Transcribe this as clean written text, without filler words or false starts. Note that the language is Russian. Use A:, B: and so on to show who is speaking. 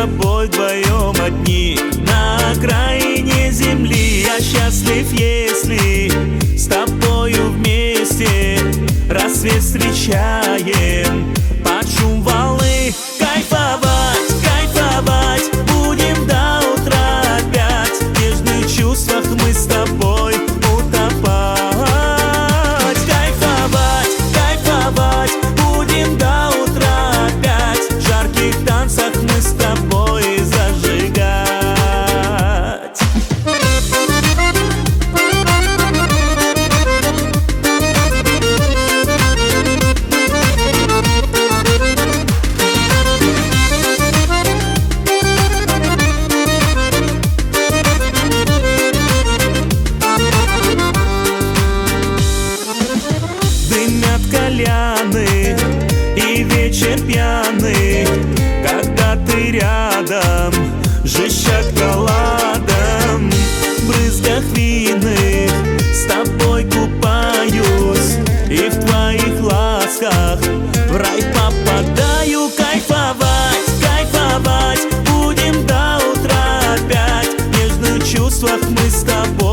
A: тобой вдвоем одни на окраине земли. Я счастлив, если с тобою вместе рассвет встречаем под шум волны. Кайфовать, кайфовать будем до утра опять. В нежных чувствах мы с тобой утопать. Кайфовать, кайфовать будем до утра опять. В жарких танцах мы с тобой зажигать. Дымят кальяны и вечер пьяный, когда ты рядом, жжет шоколадом. В брызгах винных с тобой купаюсь, и в твоих ласках в рай попадаю. Кайфовать, кайфовать будем до утра опять. В нежных чувствах мы с тобой